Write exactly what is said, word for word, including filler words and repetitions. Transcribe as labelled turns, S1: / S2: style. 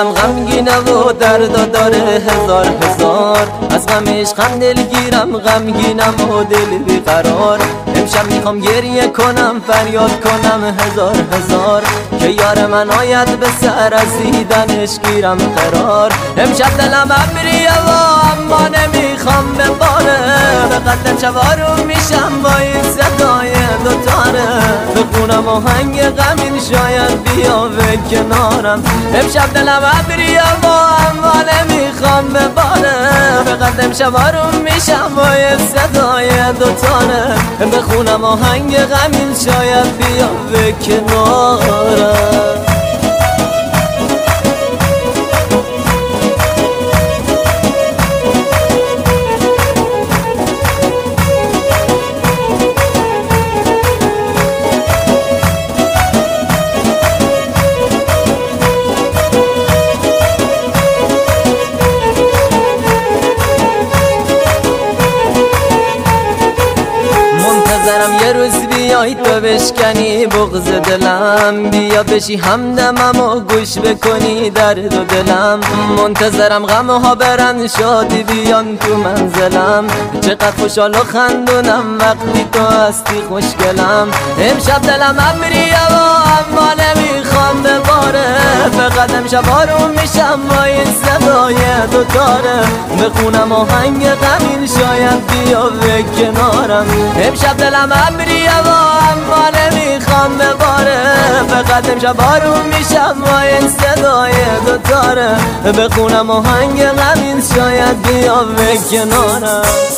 S1: دلم غمگینه و درد داره هزار هزار، از غمش غم دلگیرم، غمگینم و دل بیقرار. امشب میخوام گریه کنم، فریاد کنم هزار هزار، که یار من آید به سر از دیدنش گیرم قرار. امشب دلم ابریه و اما نمیخوام بباره، به قدم چوارم میشم با این صدای دوتاره. بخونم آهنگ غمین شاید بیا به کنارم. امشب دلم ابریه و اما نمیخوام بباره، به قدم چوارم میشم با این صدای دوتاره. بخونم آهنگ غمین شاید بیا به کنارم. منتظرم یه روز بیای تو بشکنی بغض دلم، بیا بشی همدمم و گوش بکنی درد و دلم. منتظرم غمها برن شادی بیان تو منزلم، چقدر خوشحال و خندونم وقتی تو هستی خوشگلم. امشب دلم ابریه و اما نمیخوام بباره، به قدم شبارو میشم با این صدای دوتاره. بخونم آهنگ غمین شاید بیا به کنارم. امشب دلم ابریه و اما نمیخوام بباره، به قدم شبارو میشم با این صدای دوتاره. بخونم آهنگ غمین شاید بیا به کنارم.